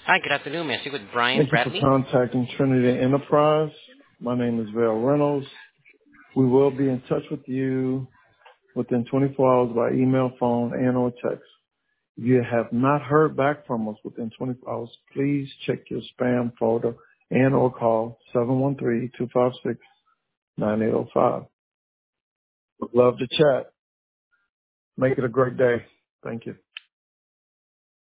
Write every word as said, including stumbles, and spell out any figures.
Hi, good afternoon. May I speak with Brian Thank you for Bradley? contacting Trinity Enterprise. My name is Val Reynolds. We will be in touch with you within twenty-four hours by email, phone, and or text. If you have not heard back from us within twenty-four hours, please check your spam folder and or call seven one three, two five six, nine eight zero five. Would love to chat. Make it a great day. Thank you.